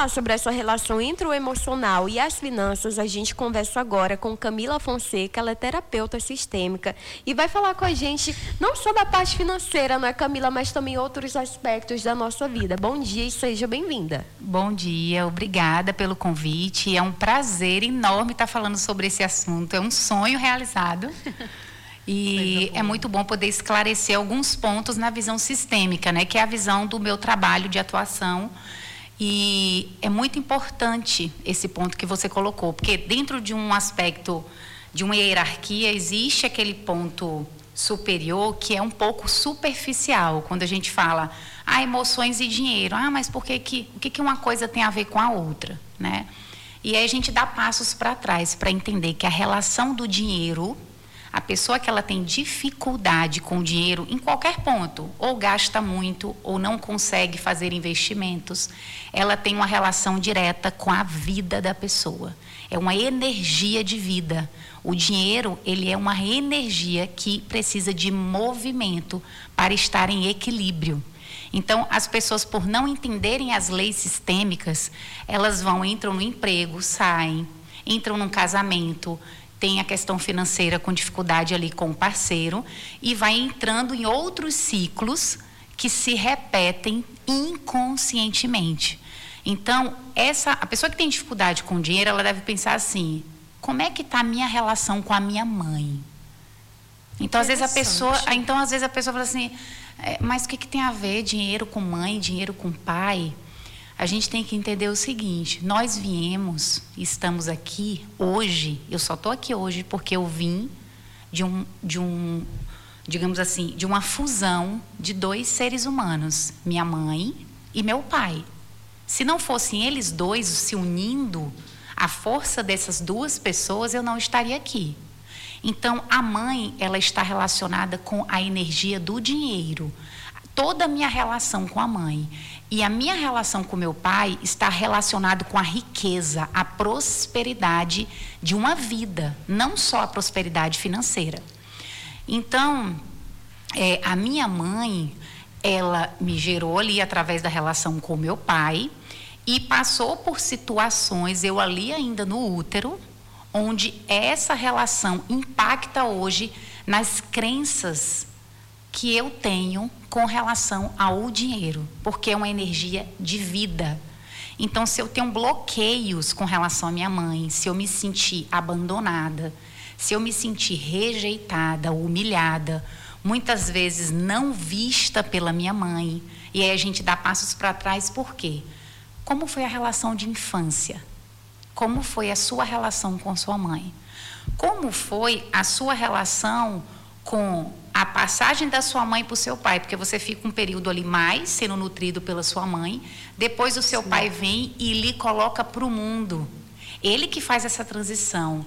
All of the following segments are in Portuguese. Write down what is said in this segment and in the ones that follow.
falar sobre essa relação entre o emocional e as finanças, a gente conversa agora com Camila Fonseca, ela é terapeuta sistêmica e vai falar com a gente não só da parte financeira, não é, Camila, mas também outros aspectos da nossa vida. Bom dia e seja bem-vinda. Bom dia, obrigada pelo convite. É um prazer enorme estar falando sobre esse assunto. É um sonho realizado. E é muito bom poder esclarecer alguns pontos na visão sistêmica, né, que é a visão do meu trabalho de atuação. E é muito importante esse ponto que você colocou, porque dentro de um aspecto, de uma hierarquia, existe aquele ponto superior que é um pouco superficial, quando a gente fala, emoções e dinheiro. Mas o que uma coisa tem a ver com a outra, né? E aí a gente dá passos para trás para entender que a relação do dinheiro, a pessoa que ela tem dificuldade com o dinheiro em qualquer ponto, ou gasta muito, ou não consegue fazer investimentos, ela tem uma relação direta com a vida da pessoa. É uma energia de vida. O dinheiro, ele é uma energia que precisa de movimento para estar em equilíbrio. Então, as pessoas, por não entenderem as leis sistêmicas, elas entram no emprego, saem, entram num casamento, tem a questão financeira com dificuldade ali com o parceiro e vai entrando em outros ciclos que se repetem inconscientemente. Então, a pessoa que tem dificuldade com o dinheiro, ela deve pensar assim, como é que está a minha relação com a minha mãe? Então, às vezes a pessoa fala assim, mas o que tem a ver dinheiro com mãe, dinheiro com pai? A gente tem que entender o seguinte, nós viemos, estamos aqui hoje, eu só estou aqui hoje porque eu vim digamos assim, de uma fusão de dois seres humanos, minha mãe e meu pai. Se não fossem eles dois se unindo, a força dessas duas pessoas, eu não estaria aqui. Então, a mãe, ela está relacionada com a energia do dinheiro. Toda a minha relação com a mãe e a minha relação com meu pai está relacionado com a riqueza, a prosperidade de uma vida, não só a prosperidade financeira. Então, a minha mãe, ela me gerou ali através da relação com meu pai e passou por situações, eu ali ainda no útero, onde essa relação impacta hoje nas crenças que eu tenho com relação ao dinheiro, porque é uma energia de vida. Então, se eu tenho bloqueios com relação à minha mãe, se eu me sentir abandonada, se eu me sentir rejeitada, humilhada, muitas vezes não vista pela minha mãe, e aí a gente dá passos para trás, por quê? Como foi a relação de infância? Como foi a sua relação com sua mãe? Como foi a sua relação com a passagem da sua mãe para o seu pai? Porque você fica um período ali mais sendo nutrido pela sua mãe, depois o seu pai vem e lhe coloca para o mundo. Ele que faz essa transição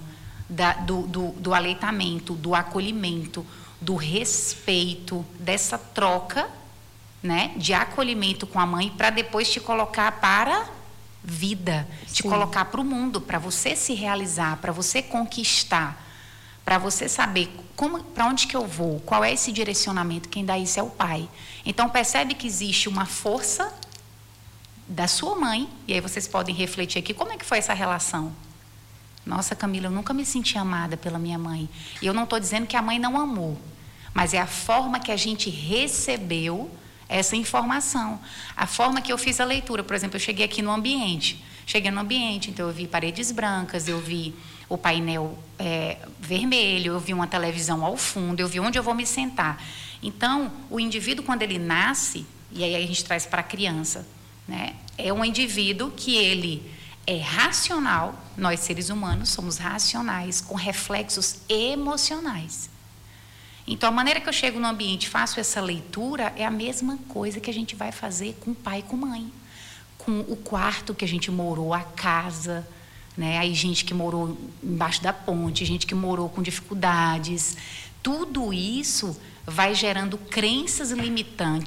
do aleitamento, do acolhimento, do respeito, dessa troca, né, de acolhimento com a mãe, para depois te colocar para vida, te colocar para o mundo, para você se realizar, para você conquistar, para você saber para onde que eu vou, qual é esse direcionamento. Quem dá isso é o pai. Então, percebe que existe uma força da sua mãe, e aí vocês podem refletir aqui, como é que foi essa relação? Nossa, Camila, eu nunca me senti amada pela minha mãe. E eu não estou dizendo que a mãe não amou, mas é a forma que a gente recebeu essa informação. A forma que eu fiz a leitura, por exemplo, eu cheguei aqui no ambiente. Então eu vi paredes brancas, eu vi o painel vermelho, eu vi uma televisão ao fundo, eu vi onde eu vou me sentar. Então, o indivíduo, quando ele nasce, e aí a gente traz para a criança, né, é um indivíduo que ele é racional, nós seres humanos somos racionais, com reflexos emocionais. Então, a maneira que eu chego no ambiente e faço essa leitura é a mesma coisa que a gente vai fazer com pai e com mãe. Com o quarto que a gente morou, a casa, né? Aí gente que morou embaixo da ponte, gente que morou com dificuldades. Tudo isso vai gerando crenças limitantes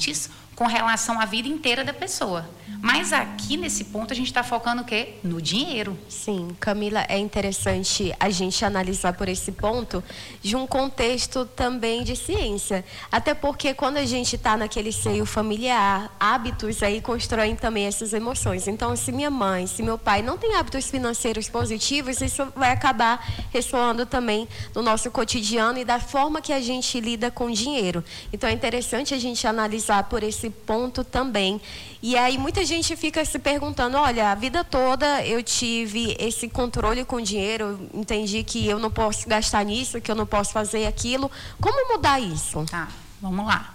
com relação à vida inteira da pessoa. Mas aqui, nesse ponto, a gente está focando o quê? No dinheiro. Sim, Camila, é interessante a gente analisar por esse ponto de um contexto também de ciência. Até porque quando a gente está naquele seio familiar, hábitos aí constroem também essas emoções. Então, se minha mãe, se meu pai não tem hábitos financeiros positivos, isso vai acabar ressoando também no nosso cotidiano e da forma que a gente lida com o dinheiro. Então, é interessante a gente analisar por esse ponto também. E aí muita gente fica se perguntando, olha, a vida toda eu tive esse controle com o dinheiro, eu entendi que eu não posso gastar nisso, que eu não posso fazer aquilo. Como mudar isso? Tá, vamos lá.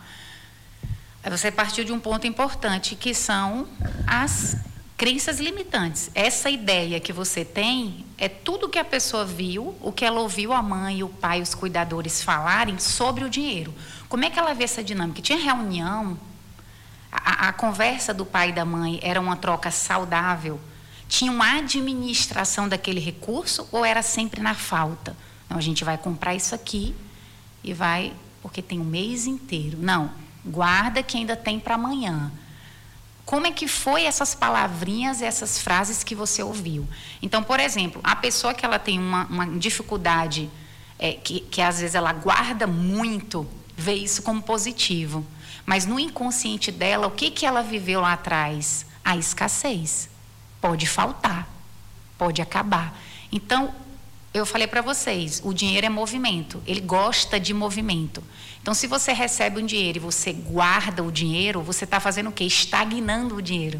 Você partiu de um ponto importante, que são as crenças limitantes. Essa ideia que você tem é tudo que a pessoa viu, o que ela ouviu a mãe, o pai, os cuidadores falarem sobre o dinheiro. Como é que ela vê essa dinâmica? Tinha reunião, a conversa do pai e da mãe era uma troca saudável? Tinha uma administração daquele recurso ou era sempre na falta? Não, a gente vai comprar isso aqui e vai, porque tem um mês inteiro. Não, guarda que ainda tem para amanhã. Como é que foi essas palavrinhas, essas frases que você ouviu? Então, por exemplo, a pessoa que ela tem uma dificuldade, que às vezes ela guarda muito, vê isso como positivo. Mas no inconsciente dela, o que ela viveu lá atrás? A escassez. Pode faltar, pode acabar. Então, eu falei para vocês, o dinheiro é movimento, ele gosta de movimento. Então, se você recebe um dinheiro e você guarda o dinheiro, você está fazendo o quê? Estagnando o dinheiro.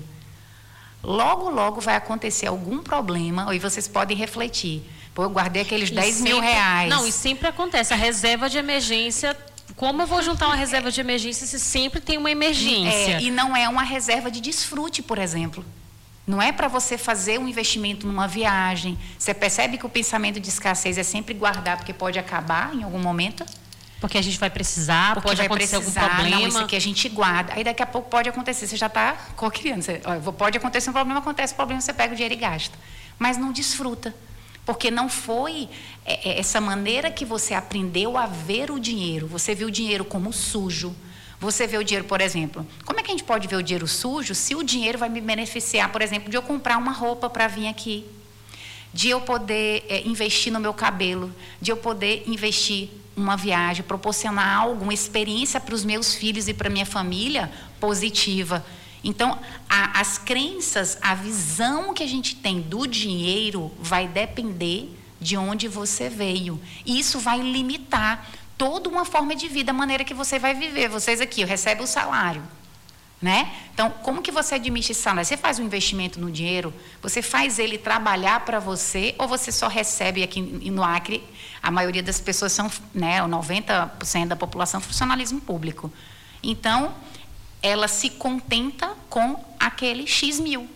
Logo, logo vai acontecer algum problema, e vocês podem refletir. Pô, eu guardei aqueles 10 mil reais. Não, e sempre acontece, a reserva de emergência. Como eu vou juntar uma reserva de emergência se sempre tem uma emergência? E não é uma reserva de desfrute, por exemplo. Não é para você fazer um investimento numa viagem. Você percebe que o pensamento de escassez é sempre guardar, porque pode acabar em algum momento? Porque a gente vai precisar, porque pode acontecer algum problema. Não, isso aqui a gente guarda. Aí daqui a pouco pode acontecer, você já está co-criando. Pode acontecer um problema, acontece o problema, você pega o dinheiro e gasta. Mas não desfruta. Porque não foi essa maneira que você aprendeu a ver o dinheiro. Você viu o dinheiro como sujo. Você vê o dinheiro, por exemplo, como é que a gente pode ver o dinheiro sujo se o dinheiro vai me beneficiar, por exemplo, de eu comprar uma roupa para vir aqui, de eu poder investir no meu cabelo, de eu poder investir uma viagem, proporcionar alguma experiência para os meus filhos e para a minha família positiva. Então, as crenças, a visão que a gente tem do dinheiro vai depender de onde você veio. E isso vai limitar toda uma forma de vida, a maneira que você vai viver. Vocês aqui, recebem o salário, né? Então, como que você administra esse salário? Você faz um investimento no dinheiro, você faz ele trabalhar para você, ou você só recebe aqui no Acre, a maioria das pessoas são, né, 90% da população, funcionalismo público. Então, ela se contenta com aquele X mil.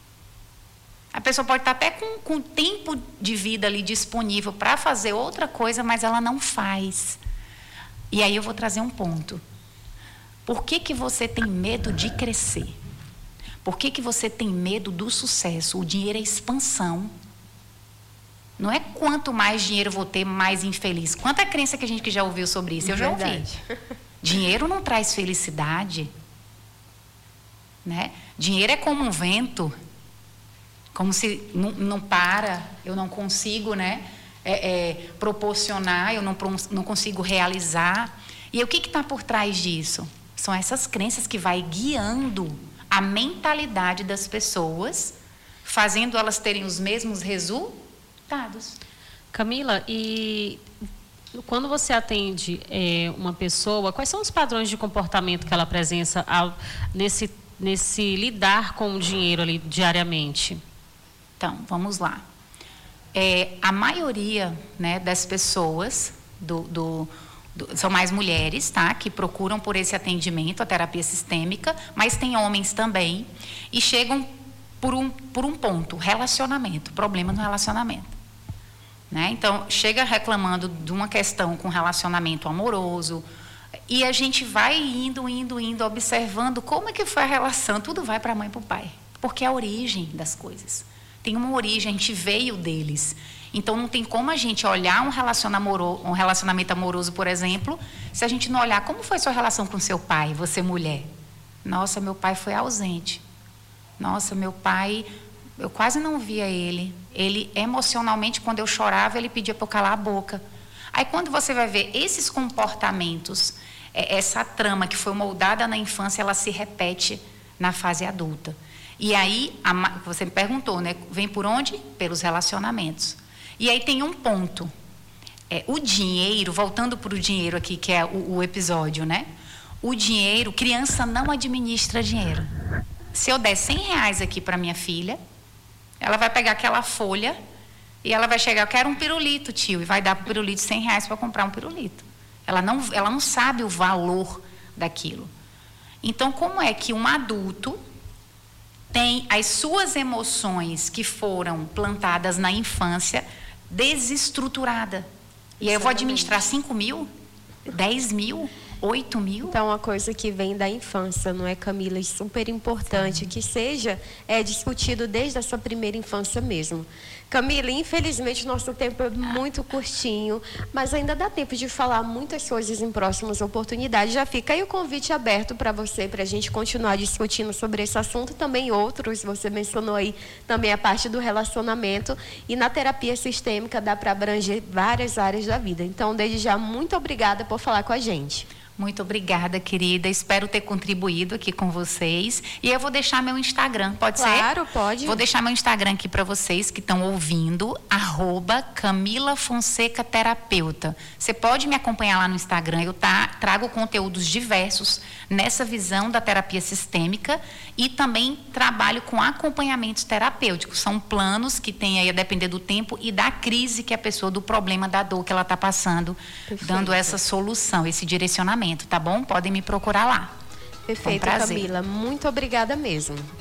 A pessoa pode estar até com tempo de vida ali disponível para fazer outra coisa, mas ela não faz. E aí eu vou trazer um ponto. Por que você tem medo de crescer? Por que você tem medo do sucesso? O dinheiro é expansão. Não é quanto mais dinheiro eu vou ter, mais infeliz. Quanta crença que a gente que já ouviu sobre isso? Eu já ouvi. Dinheiro não traz felicidade. Né? Dinheiro é como um vento, como se não para, eu não consigo, né, proporcionar, eu não consigo realizar. E o que está por trás disso? São essas crenças que vai guiando a mentalidade das pessoas, fazendo elas terem os mesmos resultados. Camila, e quando você atende uma pessoa, quais são os padrões de comportamento que ela apresenta nesse lidar com o dinheiro ali diariamente? Então, vamos lá. A maioria, né, das pessoas são mais mulheres, tá, que procuram por esse atendimento, a terapia sistêmica, mas tem homens também, e chegam por um ponto, relacionamento, problema no relacionamento. Né? Então, chega reclamando de uma questão com relacionamento amoroso, e a gente vai indo, observando como é que foi a relação. Tudo vai para a mãe e para o pai, porque é a origem das coisas. Tem uma origem, a gente veio deles. Então, não tem como a gente olhar um relacionamento amoroso, por exemplo, se a gente não olhar como foi sua relação com seu pai, você mulher. Nossa, meu pai foi ausente. Nossa, meu pai, eu quase não via ele. Ele, emocionalmente, quando eu chorava, ele pedia para eu calar a boca. Aí, quando você vai ver esses comportamentos, essa trama que foi moldada na infância, ela se repete na fase adulta. E aí, você me perguntou, né? Vem por onde? Pelos relacionamentos. E aí tem um ponto. O dinheiro, voltando para o dinheiro aqui, que é o episódio, né? O dinheiro, criança não administra dinheiro. Se eu der R$100 aqui para minha filha, ela vai pegar aquela folha e ela vai chegar, eu quero um pirulito, tio, e vai dar para o pirulito R$100 para comprar um pirulito. Ela não sabe o valor daquilo. Então, como é que um adulto tem as suas emoções que foram plantadas na infância desestruturada? E aí eu vou administrar 5 mil, 10 mil, 8 mil? Então, uma coisa que vem da infância, não é, Camila? É super importante que seja discutido desde a sua primeira infância mesmo. Camila, infelizmente, nosso tempo é muito curtinho, mas ainda dá tempo de falar muitas coisas em próximas oportunidades. Já fica aí o convite aberto para você, para a gente continuar discutindo sobre esse assunto e também outros. Você mencionou aí também a parte do relacionamento, e na terapia sistêmica dá para abranger várias áreas da vida. Então, desde já, muito obrigada por falar com a gente. Muito obrigada, querida. Espero ter contribuído aqui com vocês. E eu vou deixar meu Instagram, pode ser? Claro, pode. Vou deixar meu Instagram aqui para vocês que estão ouvindo, @CamilaFonsecaTerapeuta. Você pode me acompanhar lá no Instagram. Eu trago conteúdos diversos nessa visão da terapia sistêmica e também trabalho com acompanhamentos terapêuticos. São planos que tem aí a depender do tempo e da crise que a pessoa, do problema, da dor que ela está passando, Perfeito. Dando essa solução, esse direcionamento. Tá bom? Podem me procurar lá. Perfeito, Camila. Muito obrigada mesmo.